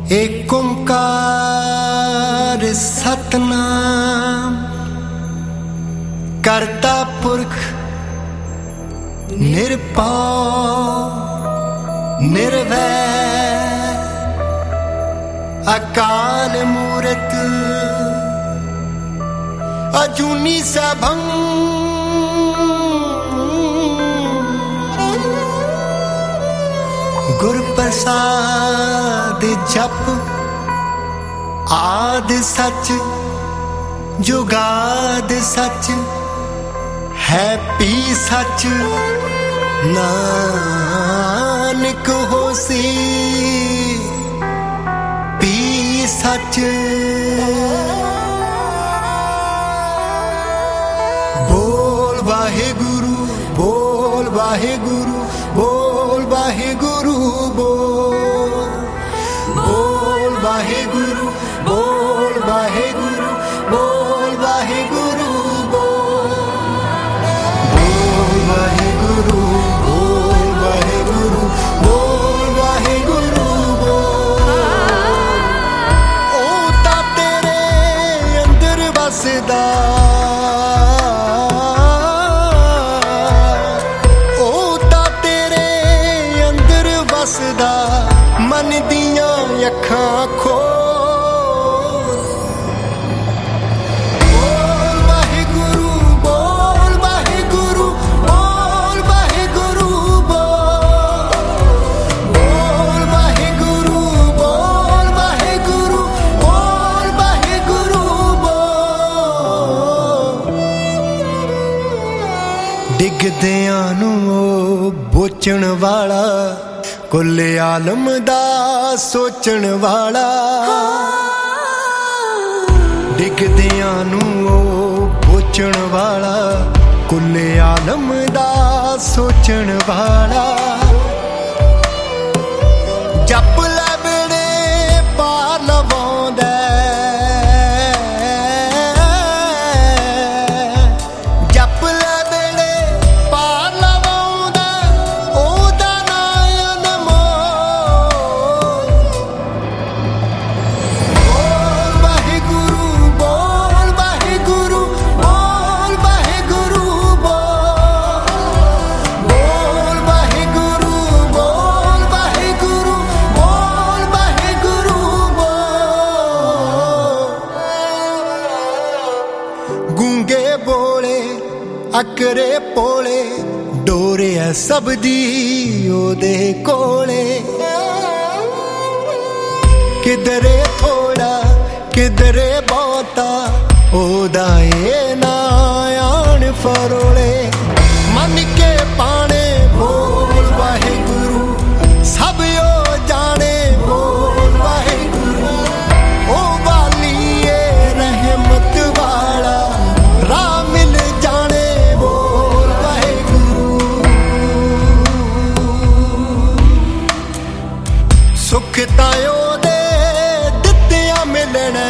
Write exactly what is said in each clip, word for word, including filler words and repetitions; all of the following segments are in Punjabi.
ਏਕ ਓਂਕਾਰ ਸਤਨਾਮ ਕਰਤਾ ਪੁਰਖ ਨਿਰਭਉ ਨਿਰਵੈਰ ਅਕਾਲ ਮੂਰਤ ਅਜੂਨੀ ਸੈਭੰ ਗੁਰ ਪ੍ਰਸਾਦ ਜਪ ਆਦ ਸਚ ਜੁਗਾਦ ਸਚ ਹੈ ਪੀ ਸਚ ਨਾਨਕ ਹੋਸੀ ਪੀ ਸਚ ਬੋਲ ਵਾਹਿਗੁਰੂ ਬੋਲ ਵਾਹਿਗੁਰੂ ਬੋਲ ਵਾਹਿਗੁਰੂ ਬੋਲ ਬੋਲ ਵਾਹਿਗੁਰੂ ਬੋਲ ਵਾਹਿਗੁਰੂ ਬੋਲ ਵਾਹਿਗੁਰੂ ਬੋਲ ਬੋਲ ਵਾਹਿਗੁਰੂ ਬੋਲ ਵਾਹਿਗੁਰੂ ਬੋਲ ਵਾਹਿਗੁਰੂ ਬੋਲ ਉਹ ਤਾਂ ਤੇਰੇ ਅੰਦਰ ਵਸਦਾ ਮਨ ਦੀਆਂ ਅੱਖਾਂ ਖੋਲ ਬੋਲ ਵਾਹਿਗੁਰੂ ਬੋਲ ਵਾਹਿਗੁਰੂ ਬੋਲ ਵਾਹਿਗੁਰੂ ਬੋਲ ਵਾਹਿਗੁਰੂ ਬੋਲ ਵਾਹਿਗੁਰੂ ਬੋਲ ਵਾਹਿਗੁਰੂ ਬੋਲ ਡਿੱਗਦਿਆਂ ਨੂੰ ਉਹ ਬੋਚਣ ਵਾਲਾ ਕੁੱਲ ਆਲਮ ਦਾ ਸੋਚਣ ਵਾਲਾ ਡਿੱਗਦਿਆਂ ਨੂੰ ਉਹ ਪੋਚਣ ਵਾਲਾ ਕੁੱਲ ਆਲਮ ਦਾ ਸੋਚਣ ਵਾਲਾ ਜਪ ਲੈ ਬੇੜੇ ਪਾਰ ਲਵਾਉਂਦਾ ਜਪ ਲੈ ਬੇੜੇ ਪਾਰ ਲਵਾਉਂਦਾ ਉਹਦਾ ਅਕਰੇ ਪੋਲੇ ਡੋਰਿਆ ਸਭ ਦੀ ਉਹਦੇ ਕੋਲੇ ਕਿਧਰੇ ਥੋੜਾ ਕਿਧਰੇ ਬਹੁਤਾ ਉਹਦਾ ਇਹ ਨਾ ਆਣ ਫਰੋਲੇ ਮੰਨ ਕੇ ਪਾਣੇ ਬੋਲ ਵਾਹਿਗੁਰੂ ਸਭ ਉਹ ਜਾਣੇ ਬੋਲ ਵਾਹਿਗੁਰੂ ਉਹ ਵਾਲੀਏ ਰਹਿਮਤ ਵਾਲਾ ਰਾਹ ਮਿਲ ਜਾਣੇ ਸੁਖ ਤਾਂ ਉਹਦੇ ਦਿੱਤਿਆਂ ਮਿਲਣਾ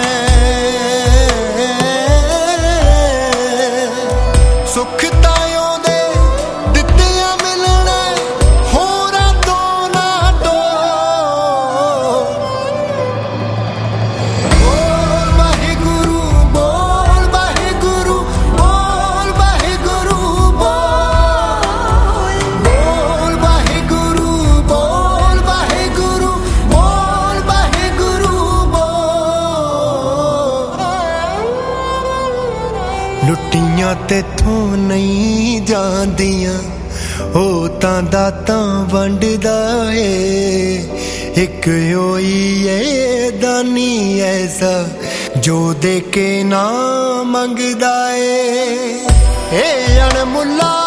ਸੁਖ ਤਾਂ ਉਹਦੇ ਦਿੱਤਿਆਂ ਮਿਲਣਾ ਹੋਰਾਂ ਤੋਂ ਨਾ ਡੋ ਬੋਲ ਵਾਹਿਗੁਰੂ ਬੋਲ ਵਾਹਿਗੁਰੂ ਬੋਲ ਵਾਹਿਗੁਰੂ ਬੋਲ ਬੋਲ ਵਾਹਿਗੁਰੂ ਬੋਲ ਵਾਹਿਗੁਰੂ ਲੁੱਟੀਆਂ ਤੇਥੋਂ ਨਹੀਂ ਜਾਂਦੀਆਂ ਉਹ ਤਾਂ ਦਾਤਾਂ ਵੰਡਦਾ ਏ ਇੱਕ ਹੋਈ ਏ ਦਾਨੀ ਐਸਾ ਜੋ ਦੇ ਕੇ ਨਾ ਮੰਗਦਾ ਏ ਇਹ ਅਣਮੁੱਲਾ